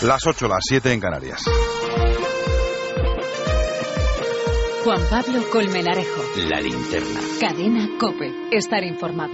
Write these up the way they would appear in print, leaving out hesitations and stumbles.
Las 8, las 7 en Canarias. Juan Pablo Colmenarejo. La linterna. Cadena COPE. Estar informado.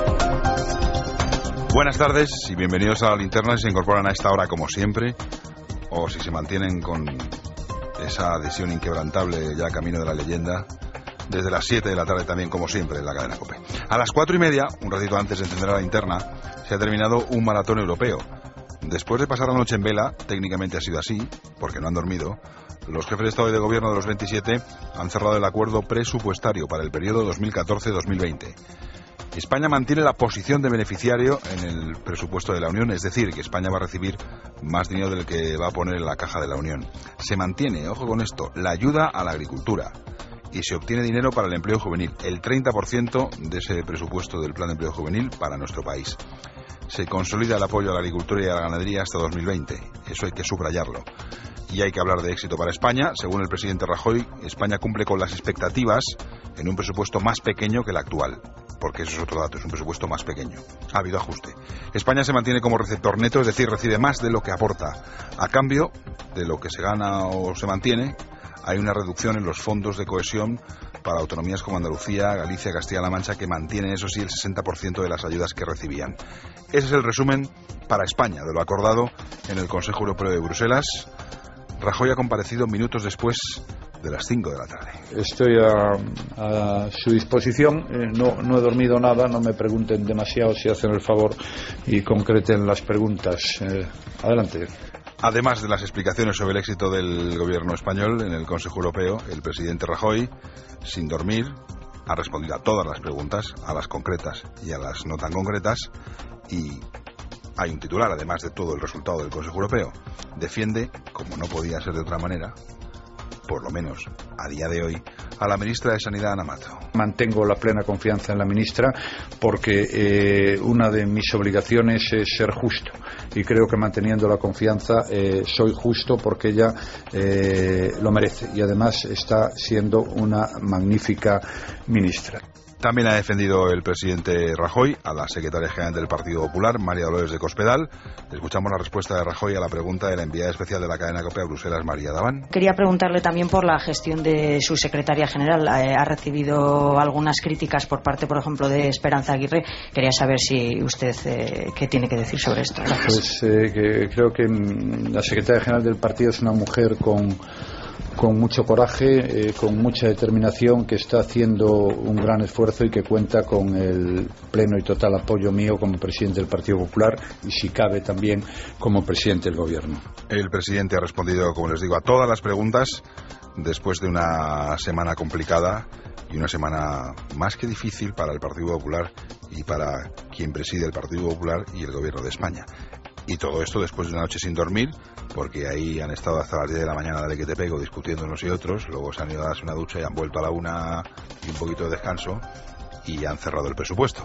Buenas tardes y bienvenidos a La Linterna. Si se incorporan a esta hora como siempre, o si se mantienen con esa adhesión inquebrantable ya camino de la leyenda, desde las 7 de la tarde también como siempre en la cadena COPE. A las 4:30, un ratito antes de encender la linterna, se ha terminado un maratón europeo. Después de pasar la noche en vela, técnicamente ha sido así, porque no han dormido, los jefes de Estado y de Gobierno de los 27 han cerrado el acuerdo presupuestario para el periodo 2014-2020. España mantiene la posición de beneficiario en el presupuesto de la Unión, es decir, que España va a recibir más dinero del que va a poner en la caja de la Unión. Se mantiene, ojo con esto, la ayuda a la agricultura y se obtiene dinero para el empleo juvenil, el 30% de ese presupuesto del Plan de Empleo Juvenil para nuestro país. Se consolida el apoyo a la agricultura y a la ganadería hasta 2020, eso hay que subrayarlo. Y hay que hablar de éxito para España. Según el presidente Rajoy, España cumple con las expectativas en un presupuesto más pequeño que el actual, porque eso es otro dato, es un presupuesto más pequeño. Ha habido ajuste. España se mantiene como receptor neto, es decir, recibe más de lo que aporta. A cambio de lo que se gana o se mantiene, hay una reducción en los fondos de cohesión para autonomías como Andalucía, Galicia, Castilla-La Mancha, que mantienen, eso sí, el 60% de las ayudas que recibían. Ese es el resumen para España de lo acordado en el Consejo Europeo de Bruselas. Rajoy ha comparecido minutos después de las 5 de la tarde. Estoy a su disposición. No he dormido nada, no me pregunten demasiado, si hacen el favor, y concreten las preguntas. Adelante. Además de las explicaciones sobre el éxito del gobierno español en el Consejo Europeo, el presidente Rajoy, sin dormir, ha respondido a todas las preguntas, a las concretas y a las no tan concretas, y hay un titular, además de todo el resultado del Consejo Europeo. Defiende, como no podía ser de otra manera, por lo menos a día de hoy, a la ministra de Sanidad, Ana Mato. Mantengo la plena confianza en la ministra porque una de mis obligaciones es ser justo, y creo que manteniendo la confianza soy justo, porque ella lo merece y además está siendo una magnífica ministra. También ha defendido el presidente Rajoy a la secretaria general del Partido Popular, María Dolores de Cospedal. Escuchamos la respuesta de Rajoy a la pregunta de la enviada especial de la cadena COPE a Bruselas, María Daván. Quería preguntarle también por la gestión de su secretaria general. Ha recibido algunas críticas por parte, por ejemplo, de Esperanza Aguirre. Quería saber si usted qué tiene que decir sobre esto. Pues creo que la secretaria general del partido es una mujer con mucho coraje, con mucha determinación, que está haciendo un gran esfuerzo y que cuenta con el pleno y total apoyo mío como presidente del Partido Popular y, si cabe, también como presidente del Gobierno. El presidente ha respondido, como les digo, a todas las preguntas después de una semana complicada y una semana más que difícil para el Partido Popular y para quien preside el Partido Popular y el Gobierno de España. Y todo esto después de una noche sin dormir, porque ahí han estado hasta las 10 de la mañana, dale que te pego, discutiendo unos y otros. Luego se han ido a darse una ducha y han vuelto a la 1 y un poquito de descanso, y han cerrado el presupuesto.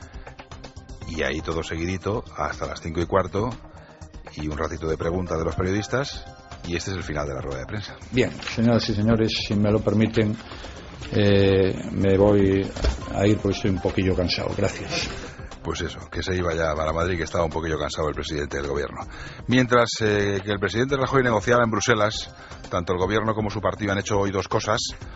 Y ahí todo seguidito hasta las 5:15 y un ratito de preguntas de los periodistas, y este es el final de la rueda de prensa. Bien, señoras y señores, si me lo permiten, me voy a ir porque estoy un poquillo cansado. Gracias. Pues eso, que se iba ya para Madrid, que estaba un poquillo cansado el presidente del gobierno. Mientras que el presidente Rajoy negociaba en Bruselas, tanto el gobierno como su partido han hecho hoy dos cosas.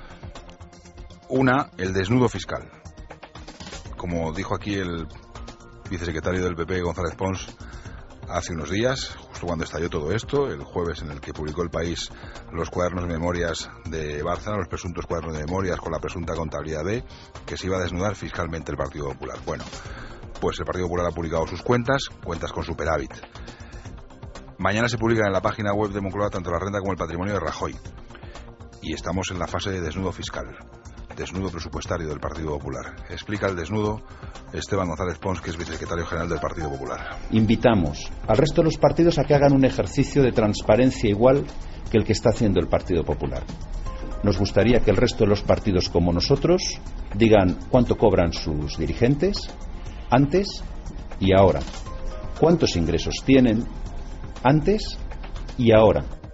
Una, el desnudo fiscal. Como dijo aquí el vicesecretario del PP, González Pons, hace unos días, justo cuando estalló todo esto, el jueves en el que publicó El País los cuadernos de memorias de Bárcena, los presuntos cuadernos de memorias con la presunta contabilidad B, que se iba a desnudar fiscalmente el Partido Popular. Bueno, pues el Partido Popular ha publicado sus cuentas con superávit. Mañana se publican en la página web de Moncloa tanto la renta como el patrimonio de Rajoy. Y estamos en la fase de desnudo fiscal, desnudo presupuestario del Partido Popular. Explica el desnudo Esteban González Pons, que es vicesecretario general del Partido Popular. Invitamos al resto de los partidos a que hagan un ejercicio de transparencia igual que el que está haciendo el Partido Popular. Nos gustaría que el resto de los partidos, como nosotros, digan cuánto cobran sus dirigentes antes y ahora, cuántos ingresos tienen antes y ahora,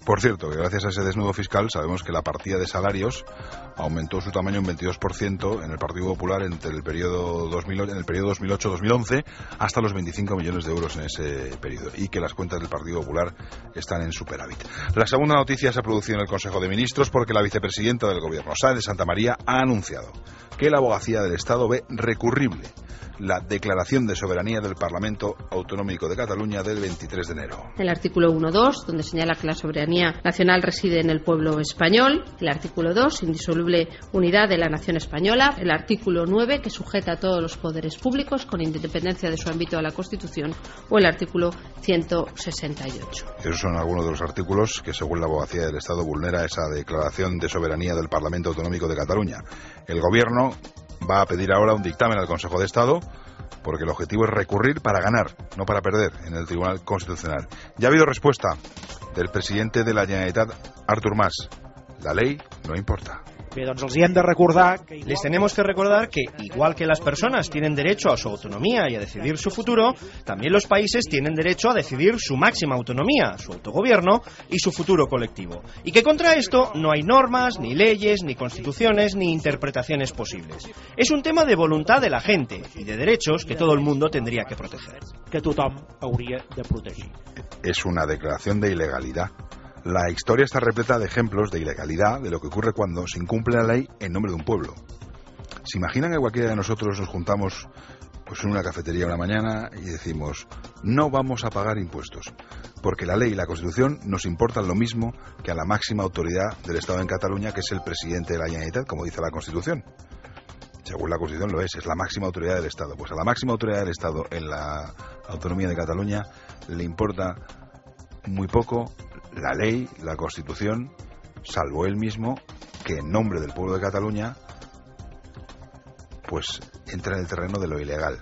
Por cierto, que gracias a ese desnudo fiscal sabemos que la partida de salarios aumentó su tamaño un 22% en el Partido Popular entre el periodo 2008-2011 hasta los 25 millones de euros en ese periodo, y que las cuentas del Partido Popular están en superávit. La segunda noticia se ha producido en el Consejo de Ministros porque la vicepresidenta del Gobierno, Sáenz de Santamaría, ha anunciado que la Abogacía del Estado ve recurrible la declaración de soberanía del Parlamento Autonómico de Cataluña del 23 de enero. El artículo 1.2, donde señala que la soberanía nacional reside en el pueblo español. El artículo 2, indisoluble unidad de la nación española. El artículo 9, que sujeta a todos los poderes públicos con independencia de su ámbito a la Constitución. O el artículo 168. Esos son algunos de los artículos que, según la Abogacía del Estado, vulnera esa declaración de soberanía del Parlamento Autonómico de Cataluña. El Gobierno va a pedir ahora un dictamen al Consejo de Estado, porque el objetivo es recurrir para ganar, no para perder, en el Tribunal Constitucional. Ya ha habido respuesta del presidente de la Generalitat, Artur Mas. La ley no importa. Les tenemos que recordar que, igual que las personas tienen derecho a su autonomía y a decidir su futuro, también los países tienen derecho a decidir su máxima autonomía, su autogobierno y su futuro colectivo. Y que contra esto no hay normas, ni leyes, ni constituciones, ni interpretaciones posibles. Es un tema de voluntad de la gente y de derechos que todo el mundo tendría que proteger. Es una declaración de ilegalidad. La historia está repleta de ejemplos de ilegalidad, de lo que ocurre cuando se incumple la ley en nombre de un pueblo. ¿Se imaginan que cualquiera de nosotros nos juntamos en una cafetería una mañana y decimos: no vamos a pagar impuestos, porque la ley y la Constitución nos importan lo mismo que a la máxima autoridad del Estado en Cataluña, que es el presidente de la Generalitat, como dice la Constitución? Según la Constitución lo es la máxima autoridad del Estado. Pues a la máxima autoridad del Estado en la autonomía de Cataluña le importa muy poco la ley, la Constitución, salvo él mismo, que en nombre del pueblo de Cataluña pues entra en el terreno de lo ilegal.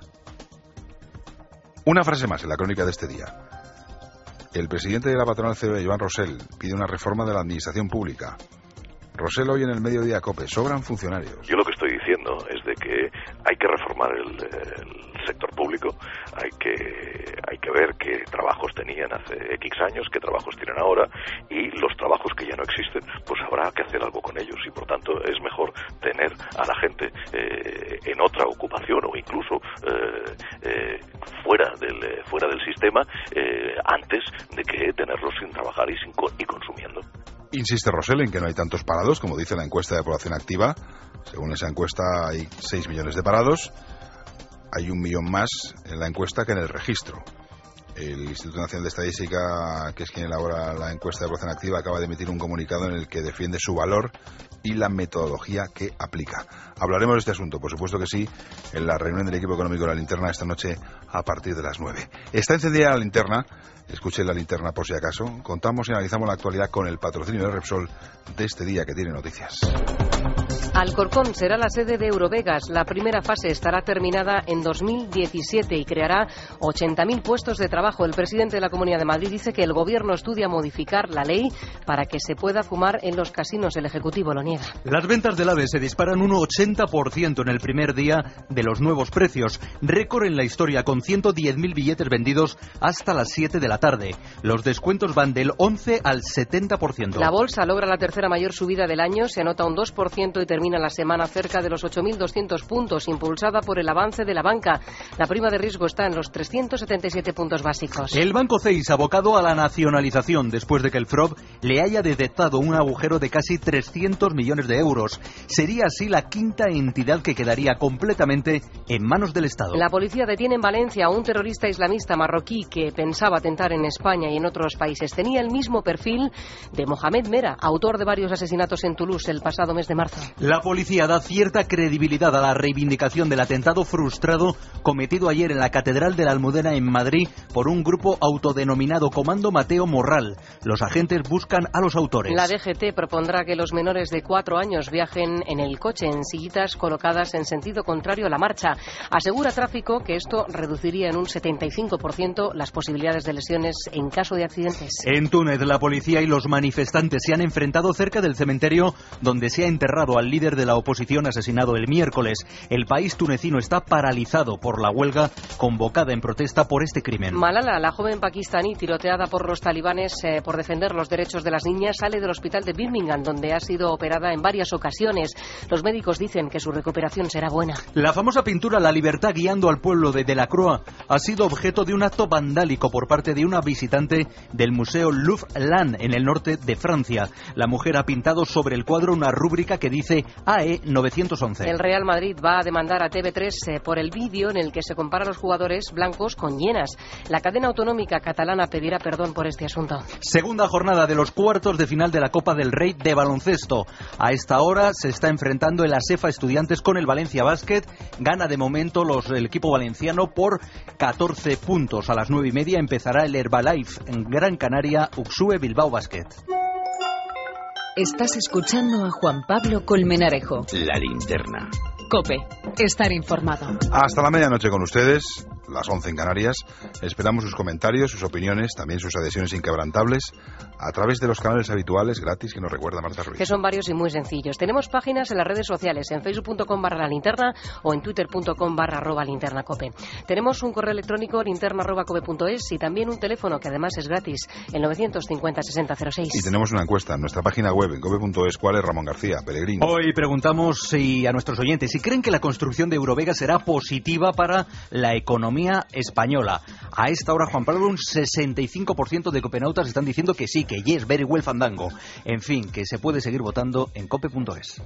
Una frase más en la crónica de este día. El presidente de la patronal COE, Joan Rosell, pide una reforma de la administración pública. Rosell hoy en el Mediodía COPE: sobran funcionarios. Yo lo que estoy diciendo es de que hay que reformar el sector público, hay que ver qué trabajos tenían hace X años, qué trabajos tienen ahora, y los trabajos que ya no existen, pues habrá que hacer algo con ellos, y por tanto es mejor tener a la gente en otra ocupación o incluso fuera del sistema antes de que tenerlos sin trabajar y consumiendo. Insiste Rosell en que no hay tantos parados como dice la encuesta de población activa. Según esa encuesta hay 6 millones de parados. Hay 1 millón más en la encuesta que en el registro. El Instituto Nacional de Estadística, que es quien elabora la encuesta de población activa, acaba de emitir un comunicado en el que defiende su valor y la metodología que aplica. Hablaremos de este asunto, por supuesto que sí, en la reunión del equipo económico de la Linterna esta noche a partir de las 9. Está encendida la linterna, escuchen la linterna por si acaso. Contamos y analizamos la actualidad con el patrocinio de Repsol de este día que tiene noticias. Alcorcón será la sede de Eurovegas. La primera fase estará terminada en 2017 y creará 80.000 puestos de trabajo. El presidente de la Comunidad de Madrid dice que el gobierno estudia modificar la ley para que se pueda fumar en los casinos. El Ejecutivo lo niega. Las ventas del AVE se disparan un 80% en el primer día de los nuevos precios. Récord en la historia, con 110.000 billetes vendidos hasta las 7 de la tarde. Los descuentos van del 11 al 70%. La bolsa logra la tercera mayor subida del año. Se anota un 2% y termina la semana cerca de los 8.200 puntos, impulsada por el avance de la banca. La prima de riesgo está en los 377 puntos básicos. El Banco CEIS abocado a la nacionalización después de que el FROB le haya detectado un agujero de casi 300 millones de euros. Sería así la quinta entidad que quedaría completamente en manos del Estado. La policía detiene en Valencia a un terrorista islamista marroquí que pensaba atentar en España y en otros países. Tenía el mismo perfil de Mohamed Merah, autor de varios asesinatos en Toulouse el pasado mes de marzo. La policía da cierta credibilidad a la reivindicación del atentado frustrado cometido ayer en la Catedral de la Almudena en Madrid por un grupo autodenominado Comando Mateo Morral. Los agentes buscan a los autores. La DGT propondrá que los menores de 4 años viajen en el coche en sillitas colocadas en sentido contrario a la marcha. Asegura Tráfico que esto reduciría en un 75% las posibilidades de lesiones precauciones en caso de accidentes. En Túnez, la policía y los manifestantes se han enfrentado cerca del cementerio donde se ha enterrado al líder de la oposición asesinado el miércoles. El país tunecino está paralizado por la huelga convocada en protesta por este crimen. Malala, la joven pakistaní tiroteada por los talibanes por defender los derechos de las niñas, sale del hospital de Birmingham, donde ha sido operada en varias ocasiones. Los médicos dicen que su recuperación será buena. La famosa pintura La libertad guiando al pueblo de Delacroix ha sido objeto de un acto vandálico por parte de una visitante del Museo Louvre-Lan en el norte de Francia. La mujer ha pintado sobre el cuadro una rúbrica que dice AE 911. El Real Madrid va a demandar a TV3 por el vídeo en el que se compara a los jugadores blancos con hienas. La cadena autonómica catalana pedirá perdón por este asunto. Segunda jornada de los cuartos de final de la Copa del Rey de baloncesto. A esta hora se está enfrentando el Asefa Estudiantes con el Valencia Basket. Gana de momento el equipo valenciano por 14 puntos. A las 9:30 empezará el Herbalife en Gran Canaria, Uxue Bilbao Basket. Estás escuchando a Juan Pablo Colmenarejo. La linterna. COPE. Estar informado. Hasta la medianoche con ustedes, las 11 en Canarias. Esperamos sus comentarios, sus opiniones, también sus adhesiones inquebrantables a través de los canales habituales gratis que nos recuerda Marta Ruiz. Que son varios y muy sencillos. Tenemos páginas en las redes sociales, en facebook.com/lalinterna o en twitter.com/linternacope. Tenemos un correo electrónico linterna@cope.es y también un teléfono que además es gratis, el 950-6006. Y tenemos una encuesta en nuestra página web en cope.es. ¿Cuál es, Ramón García Pellegrini? Hoy preguntamos a nuestros oyentes si creen que la construcción de Eurovegas será positiva para la economía española. A esta hora, Juan Pablo, un 65% de copenautas están diciendo que sí, que yes, very well fandango. En fin, que se puede seguir votando en cope.es.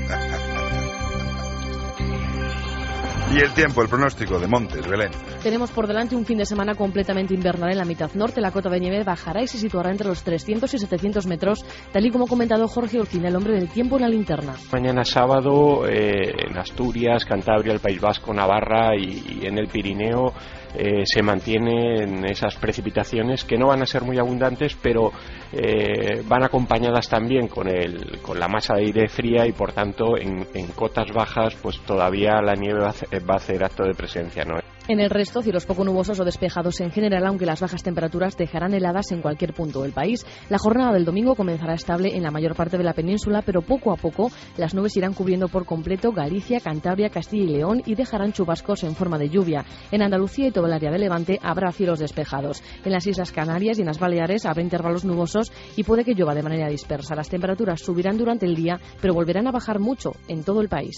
Y el tiempo, el pronóstico de Montes, Belén. Tenemos por delante un fin de semana completamente invernal en la mitad norte. La cota de nieve bajará y se situará entre los 300 y 700 metros, tal y como ha comentado Jorge Orcina, el hombre del tiempo en la linterna. Mañana sábado en Asturias, Cantabria, el País Vasco, Navarra y en el Pirineo se mantienen esas precipitaciones que no van a ser muy abundantes, pero van acompañadas también con la masa de aire fría y por tanto en cotas bajas pues todavía la nieve va a hacer acto de presencia, ¿no? En el resto, cielos poco nubosos o despejados en general, aunque las bajas temperaturas dejarán heladas en cualquier punto del país. La jornada del domingo comenzará estable en la mayor parte de la península, pero poco a poco las nubes irán cubriendo por completo Galicia, Cantabria, Castilla y León y dejarán chubascos en forma de lluvia. En Andalucía y todo el área de Levante habrá cielos despejados. En las Islas Canarias y en las Baleares habrá intervalos nubosos y puede que llueva de manera dispersa. Las temperaturas subirán durante el día, pero volverán a bajar mucho en todo el país.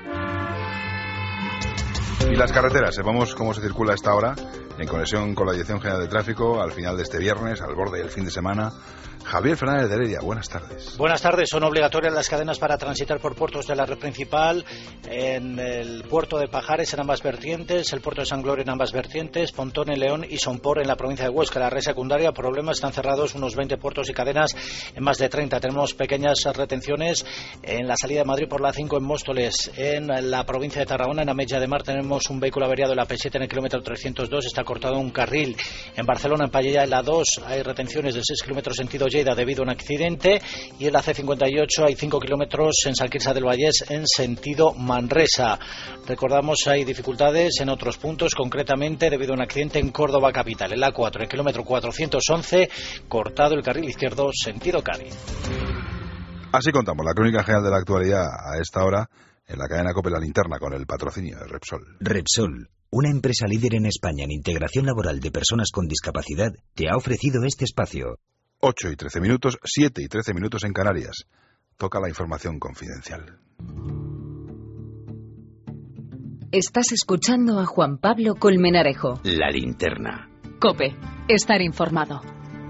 Y las carreteras, sepamos cómo se circula a esta hora, en conexión con la Dirección General de Tráfico, al final de este viernes, al borde del fin de semana. Javier Fernández de Heredia, buenas tardes. Buenas tardes. Son obligatorias las cadenas para transitar por puertos de la red principal, en el puerto de Pajares en ambas vertientes, el puerto de San Gloria en ambas vertientes, Pontón en León y Sompor en la provincia de Huesca. La red secundaria, problemas, están cerrados unos 20 puertos y cadenas en más de 30. Tenemos pequeñas retenciones en la salida de Madrid por la 5 en Móstoles, en la provincia de Tarragona, en Ametlla de Mar tenemos un vehículo averiado en la P7 en el kilómetro 302, está cortado un carril. En Barcelona, en Pallella, en la 2 hay retenciones de 6 kilómetros sentido Lleida debido a un accidente, y en la C58 hay 5 kilómetros en Salquirsa del Vallés en sentido Manresa. Recordamos, hay dificultades en otros puntos, concretamente debido a un accidente en Córdoba capital, en la 4, en el kilómetro 411, cortado el carril izquierdo sentido Cádiz. Así contamos la crónica general de la actualidad a esta hora en la cadena COPE La Linterna con el patrocinio de Repsol. Repsol, una empresa líder en España en integración laboral de personas con discapacidad, te ha ofrecido este espacio. 8 y 13 minutos, 7 y 13 minutos en Canarias. Toca la información confidencial. Estás escuchando a Juan Pablo Colmenarejo. La Linterna. COPE. Estar informado.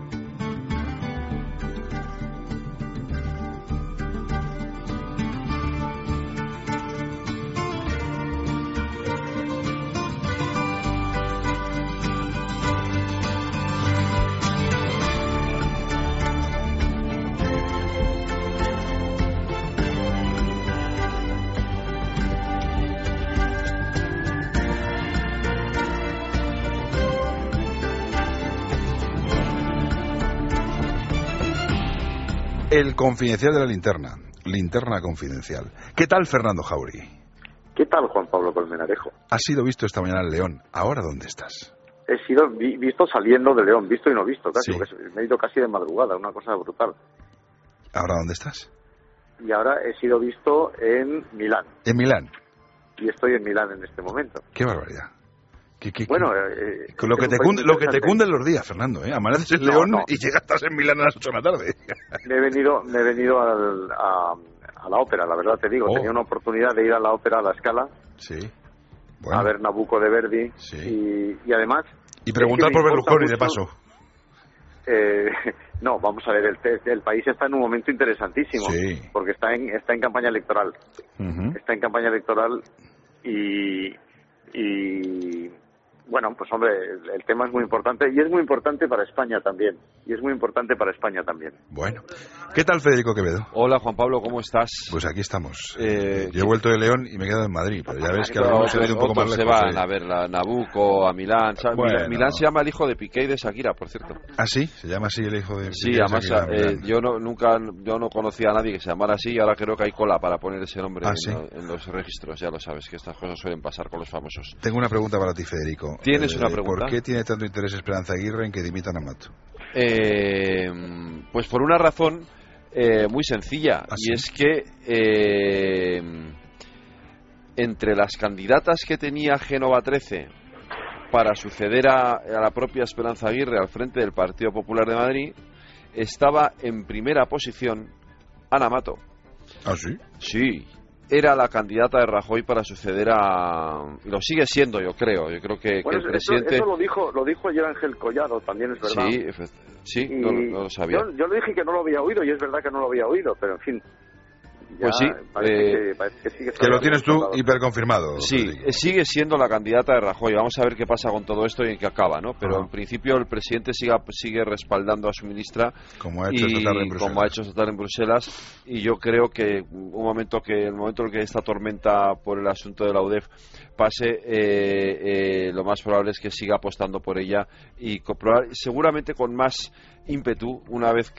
El confidencial de la linterna, linterna confidencial. ¿Qué tal, Fernando Jauregui? ¿Qué tal, Juan Pablo Colmenarejo? Has sido visto esta mañana en León. ¿Ahora dónde estás? he sido visto saliendo de León, visto y no visto, casi, porque me he ido casi de madrugada, una cosa brutal. ¿Ahora dónde estás? Y ahora he sido visto en Milán. ¿En Milán? Y estoy en Milán en este momento. ¡Qué barbaridad! Bueno, lo que te cunden los días, Fernando, ¿eh? Amaneces en León y llegas en Milán a las 8 de la tarde. Me he venido a la ópera, la verdad te digo. Tenía una oportunidad de ir a la ópera a La Scala. Sí. Bueno. A ver Nabucco de Verdi. Sí. Y además... Y preguntar por Berlusconi, de paso. No, vamos a ver, el país está en un momento interesantísimo. Sí. Porque está en campaña electoral. Está en campaña electoral y bueno, pues hombre, el tema es muy importante y es muy importante para España también. Bueno. ¿Qué tal, Federico Quevedo? Hola, Juan Pablo, ¿cómo estás? Pues aquí estamos. Yo he vuelto de León y me he quedado en Madrid, pero ya ves que algunos han ido un poco más lejos. Se van a ver a Nabucco, a Milán. Bueno. Milán se llama el hijo de Piqué y de Shakira, por cierto. ¿Ah, sí? ¿Se llama así el hijo de Piqué? Sí, además yo no conocía a nadie que se llamara así y ahora creo que hay cola para poner ese nombre en los registros. Ya lo sabes, que estas cosas suelen pasar con los famosos. Tengo una pregunta para ti, Federico. ¿Tienes una pregunta? ¿Por qué tiene tanto interés Esperanza Aguirre en que dimitan a Mato? Pues por una razón muy sencilla, y es que entre las candidatas que tenía Génova 13 para suceder a la propia Esperanza Aguirre al frente del Partido Popular de Madrid, estaba en primera posición Ana Mato. ¿Ah, sí? Sí. Era la candidata de Rajoy para suceder y lo sigue siendo, yo creo que el presidente... Eso lo dijo ayer Ángel Collado, también es verdad. Sí, no lo sabía. Yo le dije que no lo había oído, y es verdad que no lo había oído, pero en fin... Pues sí, parece que sigue que lo tienes tú hiperconfirmado. Sí, sigue siendo la candidata de Rajoy. Vamos a ver qué pasa con todo esto y en qué acaba, ¿no? Pero en principio el presidente sigue respaldando a su ministra, como ha hecho esta tarde en Bruselas. Y yo creo que el momento en que esta tormenta por el asunto de la UDEF pase, lo más probable es que siga apostando por ella y seguramente con más ímpetu una vez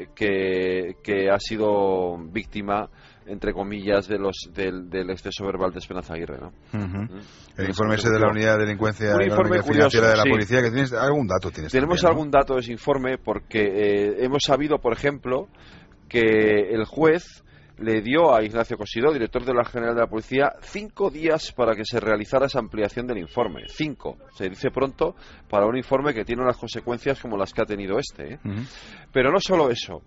que ha sido víctima, entre comillas, del exceso verbal de Esperanza Aguirre, ¿no? El informe ese de la Unidad de Delincuencia Económica y Financiera de la Policía, que tienes algún dato. Tenemos algún dato de ese informe porque hemos sabido, por ejemplo, que el juez le dio a Ignacio Cosidó, director de la General de la Policía, 5 días para que se realizara esa ampliación del informe. 5. Se dice pronto para un informe que tiene unas consecuencias como las que ha tenido este. Pero no solo eso.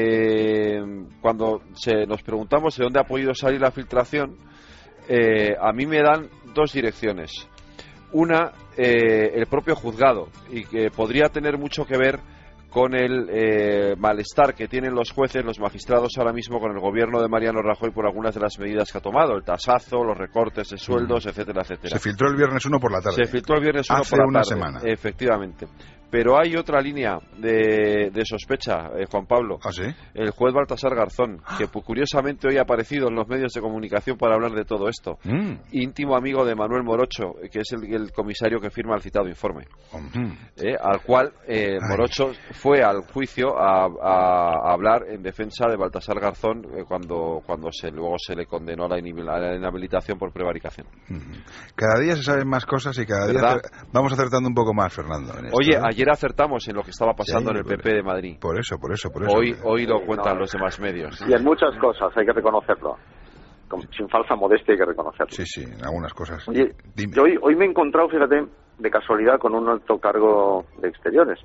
Cuando nos preguntamos de dónde ha podido salir la filtración, a mí me dan 2 direcciones. Una, el propio juzgado, y que podría tener mucho que ver con el malestar que tienen los jueces, los magistrados ahora mismo con el gobierno de Mariano Rajoy por algunas de las medidas que ha tomado, el tasazo, los recortes de sueldos, etcétera, etcétera. Se filtró el viernes 1 por la tarde. Se filtró el viernes 1 por la tarde. Hace una semana. Efectivamente. Pero hay otra línea de sospecha, Juan Pablo. ¿Ah, sí? El juez Baltasar Garzón, que curiosamente hoy ha aparecido en los medios de comunicación para hablar de todo esto. Íntimo amigo de Manuel Morocho, que es el comisario que firma el citado informe. Al cual Morocho fue al juicio a hablar en defensa de Baltasar Garzón cuando luego se le condenó a la inhabilitación por prevaricación. Cada día se saben más cosas y cada día vamos acertando un poco más, Fernando. En esto, Oye, ayer acertamos en lo que estaba pasando en el PP de Madrid. Por eso. Hoy lo cuentan los demás medios. Y en muchas cosas hay que reconocerlo. Sin falsa modestia hay que reconocerlo. Sí, en algunas cosas. Oye, yo hoy me he encontrado, fíjate, de casualidad con un alto cargo de Exteriores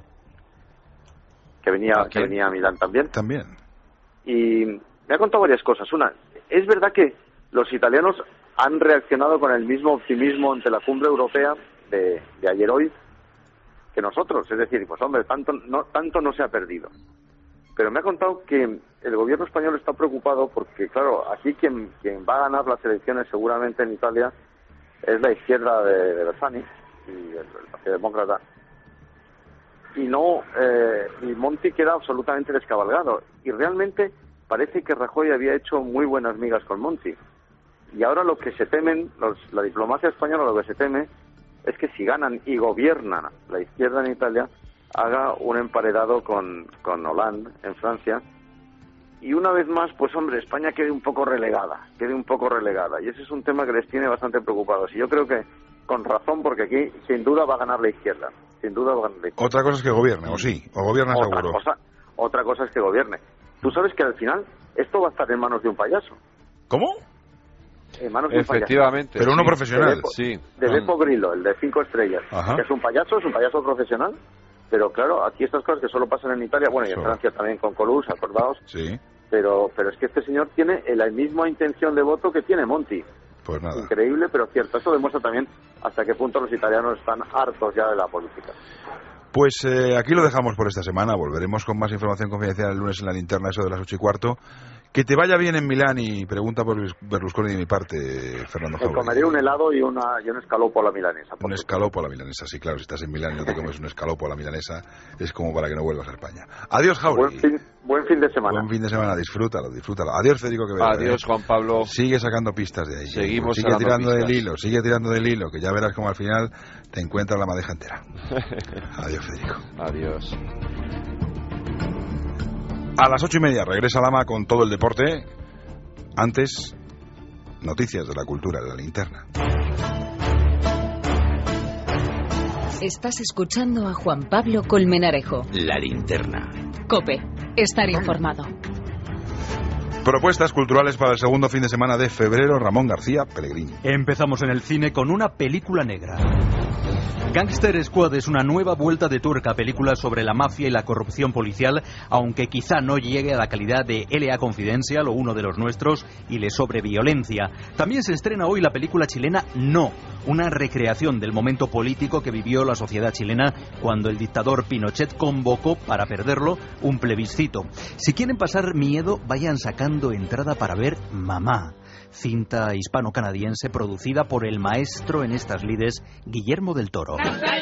que venía a Milán también. Y me ha contado varias cosas. Una, es verdad que los italianos han reaccionado con el mismo optimismo ante la cumbre europea de ayer hoy que nosotros, es decir, pues hombre, tanto no se ha perdido. Pero me ha contado que el gobierno español está preocupado porque, claro, aquí quien va a ganar las elecciones seguramente en Italia es la izquierda de Bersani y el Partido Demócrata. Y Monti queda absolutamente descabalgado. Y realmente parece que Rajoy había hecho muy buenas migas con Monti. Y ahora lo que se temen, la diplomacia española lo que se teme es que si ganan y gobiernan la izquierda en Italia, haga un emparedado con Hollande en Francia, y una vez más, pues hombre, España quede un poco relegada, y ese es un tema que les tiene bastante preocupados, y yo creo que con razón, porque aquí sin duda va a ganar la izquierda. sin duda va a ganar la izquierda. Otra cosa es que gobierne, o sí, o gobierna seguro. Otra cosa es que gobierne. Tú sabes que al final esto va a estar en manos de un payaso. ¿Cómo? En manos de un payaso. Efectivamente. Pero uno profesional. De Beppo Grillo, el de 5 estrellas. Ajá. Que es un payaso profesional. Pero claro, aquí estas cosas que solo pasan en Italia, bueno, y en Francia también con Colus, acordaos. Sí. Pero es que este señor tiene la misma intención de voto que tiene Monti. Pues nada. Increíble, pero cierto. Eso demuestra también hasta qué punto los italianos están hartos ya de la política. Pues aquí lo dejamos por esta semana. Volveremos con más información confidencial el lunes en la linterna, eso de las 8:15. Que te vaya bien en Milán y pregunta por Berlusconi de mi parte, Fernando Jauregui. Comeré un helado y un escalopo a la milanesa. Un escalopo a la milanesa, sí, claro. Si estás en Milán y no te comes un escalopo a la milanesa, es como para que no vuelvas a España. Adiós, Jauregui. Buen fin de semana. Buen fin de semana, disfrútalo. Adiós, Federico Quevedo. Adiós, Juan Pablo. Sigue sacando pistas de ahí. Seguimos sigue tirando del hilo, que ya verás como al final te encuentras la madeja entera. Adiós, Federico. Adiós. A las 8:30 regresa Lama con todo el deporte. Antes, noticias de la cultura de la linterna. Estás escuchando a Juan Pablo Colmenarejo. La linterna. COPE. Estar informado. Propuestas culturales para el segundo fin de semana de febrero. Ramón García Pellegrini. Empezamos en el cine con una película negra. Gangster Squad es una nueva vuelta de tuerca, película sobre la mafia y la corrupción policial, aunque quizá no llegue a la calidad de L.A. Confidential o Uno de los Nuestros y le sobre violencia. También se estrena hoy la película chilena No, una recreación del momento político que vivió la sociedad chilena cuando el dictador Pinochet convocó, para perderlo, un plebiscito. Si quieren pasar miedo, vayan sacando entrada para ver Mamá, cinta hispano-canadiense producida por el maestro en estas lides, Guillermo del Toro.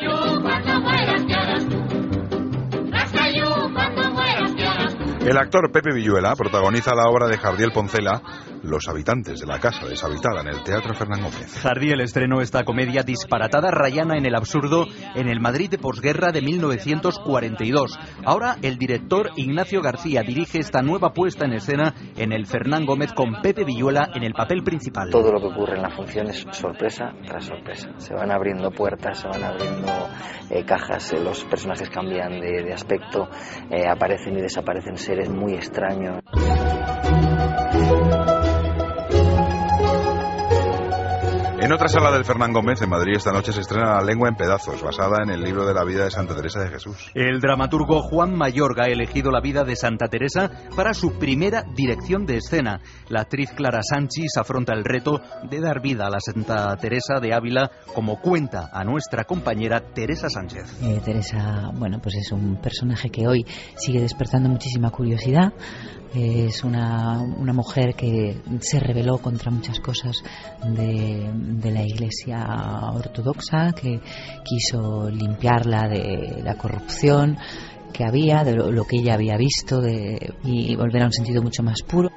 El actor Pepe Villuela protagoniza la obra de Jardiel Poncela, Los habitantes de la casa deshabitada, en el Teatro Fernán Gómez. Jardiel estrenó esta comedia disparatada, rayana en el absurdo, en el Madrid de posguerra de 1942. Ahora el director Ignacio García dirige esta nueva puesta en escena en el Fernán Gómez con Pepe Villuela en el papel principal. Todo lo que ocurre en la función es sorpresa tras sorpresa. Se van abriendo puertas, se van abriendo cajas, los personajes cambian de aspecto, aparecen y desaparecen seres muy extraños. En otra sala del Fernán Gómez, en Madrid, esta noche se estrena La lengua en pedazos, basada en el libro de la vida de Santa Teresa de Jesús. El dramaturgo Juan Mayorga ha elegido la vida de Santa Teresa para su primera dirección de escena. La actriz Clara Sanchis afronta el reto de dar vida a la Santa Teresa de Ávila, como cuenta a nuestra compañera Teresa Sánchez. Teresa, bueno, pues es un personaje que hoy sigue despertando muchísima curiosidad. Es una mujer que se rebeló contra muchas cosas de la Iglesia ortodoxa, que quiso limpiarla de la corrupción que había, de lo que ella había visto, y volver a un sentido mucho más puro.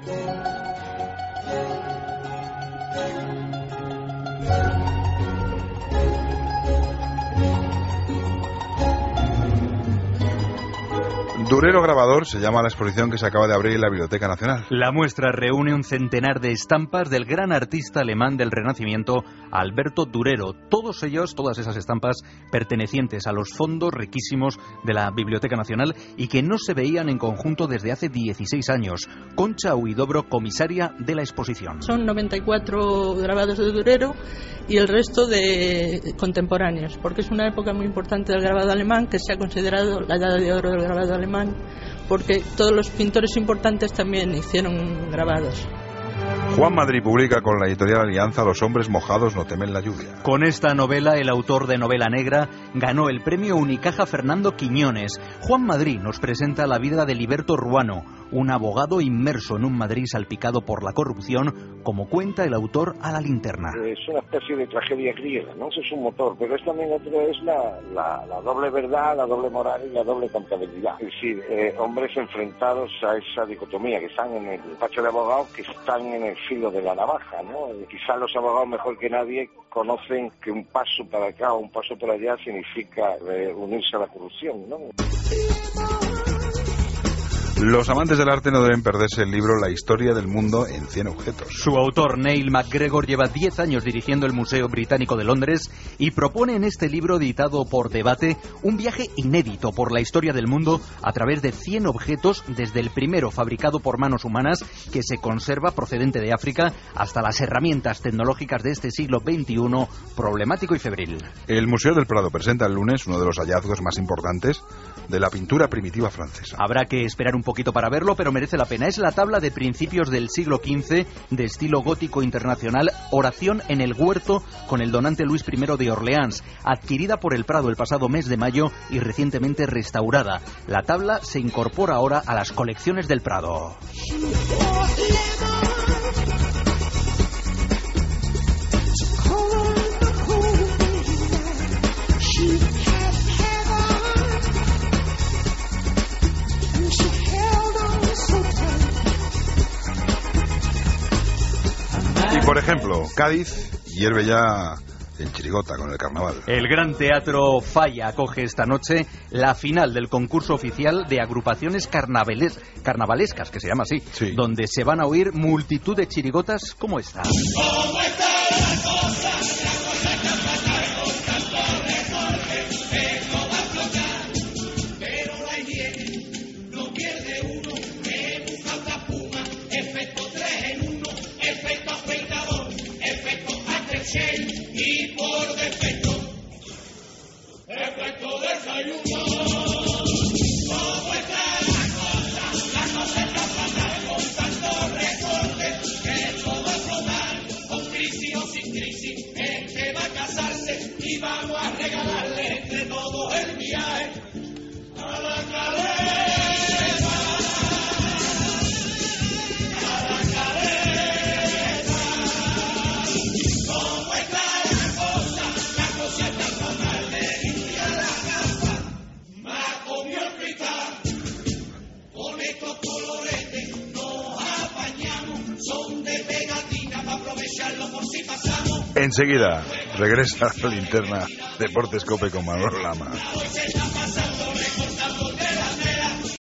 Durero Grabador se llama la exposición que se acaba de abrir en la Biblioteca Nacional. La muestra reúne un centenar de estampas del gran artista alemán del Renacimiento, Alberto Durero. Todas esas estampas pertenecientes a los fondos riquísimos de la Biblioteca Nacional y que no se veían en conjunto desde hace 16 años. Concha Huidobro, comisaria de la exposición. Son 94 grabados de Durero y el resto de contemporáneos, porque es una época muy importante del grabado alemán, que se ha considerado la edad de oro del grabado alemán, porque todos los pintores importantes también hicieron grabados. Juan Madrid publica con la editorial Alianza Los hombres mojados no temen la lluvia. Con esta novela, el autor de Novela Negra ganó el premio Unicaja Fernando Quiñones. Juan Madrid nos presenta la vida de Liberto Ruano, un abogado inmerso en un Madrid salpicado por la corrupción, como cuenta el autor a la linterna. Es una especie de tragedia griega, ¿no? Eso es un motor, pero es también la doble verdad, la doble moral y la doble contabilidad. Es decir, hombres enfrentados a esa dicotomía, que están en el despacho de abogados, que están en el filo de la navaja, ¿no? Quizás los abogados mejor que nadie conocen que un paso para acá o un paso para allá significa unirse a la corrupción, ¿no? Los amantes del arte no deben perderse el libro La historia del mundo en 100 objetos. Su autor, Neil MacGregor, lleva 10 años dirigiendo el Museo Británico de Londres y propone en este libro, editado por Debate, un viaje inédito por la historia del mundo a través de 100 objetos, desde el primero fabricado por manos humanas, que se conserva procedente de África, hasta las herramientas tecnológicas de este siglo XXI, problemático y febril. El Museo del Prado presenta el lunes uno de los hallazgos más importantes de la pintura primitiva francesa. Habrá que esperar un poquito para verlo, pero merece la pena. Es la tabla de principios del siglo XV, de estilo gótico internacional, Oración en el huerto, con el donante Luis I de Orleans, adquirida por el Prado el pasado mes de mayo y recientemente restaurada. La tabla se incorpora ahora a las colecciones del Prado. Y por ejemplo, Cádiz hierve ya en chirigota con el carnaval. El Gran Teatro Falla acoge esta noche la final del concurso oficial de agrupaciones carnavalescas, que se llama así, sí, donde se van a oír multitud de chirigotas como esta. ¿Cómo está la cosa? Y por defecto, efecto desayuno. ¿Cómo está la cosa está fatal, con tanto recorte, que todo es flotar, con crisis o sin crisis, el que va a casarse y vamos a regalarle entre todos el viaje a la cadena. Enseguida regresa la linterna Deportes Cope con Manolo Lama.